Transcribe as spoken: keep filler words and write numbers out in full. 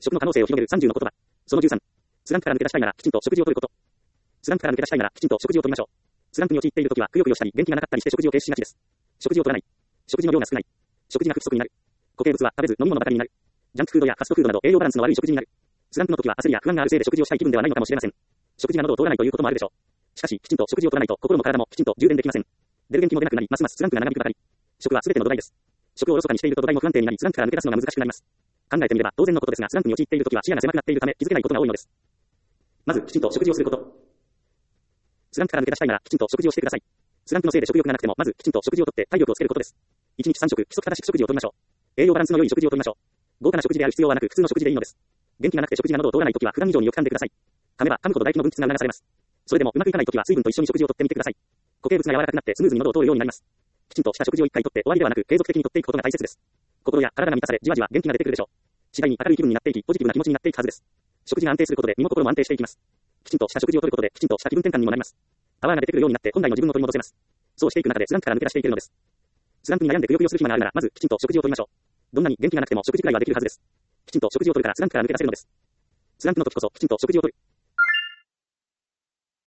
食の可能性を広げるさんじゅうの言葉。そのじゅうさん。スランプから抜け出したいなら、きちんと食事をとること。スランプから抜け出したいなら、きちんと食事をとりましょう。スランプに陥っているときは、くよくよしたり、元気がなかったりして食事を停止しがちです。食事をとらない。食事の量が少ない。食事が不足になる。固形物は食べず飲み物ばかりになる。ジャンクフードやファストフードなど栄養バランスの悪い食事になる。スランプの時は焦りや不安があるせいで食事をしたい気分ではないのかもしれません。食事が喉を通らないということもあるでしょう。しかし、きちんと食事をとらないと心も体もきちんと充電できません。出る元気も出なくなり、ますますスランプが長引くばかり。食は全ての土台です。食をおろそかにしていると土台も不安定になり、スランプから抜け出すのが難しくなります。考えてみれば当然のことですが、スランプに陥っているときは視野が狭くなっているため気づけないことが多いのです。まず、きちんと食事をすること。スランプから抜け出したいなら、きちんと食事をしてください。スランプのせいで食欲がなくても、まずきちんと食事をとって体力をつけることです。いちにちさん食、規則正しく食事をとりましょう。栄養バランスの良い食事をとりましょう。豪華な食事である必要はなく、普通の食事でいいのです。元気がなくて食事が喉を通らないときは、普段以上によく噛んでください。噛めば噛むほど唾液の分泌が促されます。それでもうまくいかないときは水分と一緒に食事をとってみてください。固形物が柔らかくなってスムーズに喉を通るようになります。きちんとした食事をいっかいとって終わりではなく、継続的にとっていくことが大切です。心や体が満たされ、じわじわ元気が出てくるでしょう。次第に明るい気分になっていき、ポジティブな気持ちになっていくはずです。食事が安定することで身も心も安定していきます。きちんとした食事をとることで、きちんとした気分転換にもなります。パワーが出てくるようになって本来の自分を取り戻せます。そうしていく中でスランプから抜け出していけるのです。スランプに悩んでくよくよする暇があるなら、まずきちんと食事をとりましょう。どんなに元気がなくても食事くらいはできるはずです。きちんと食事をとるからスランプから抜け出せるのです。スランプの時こそきちんと食事をとる。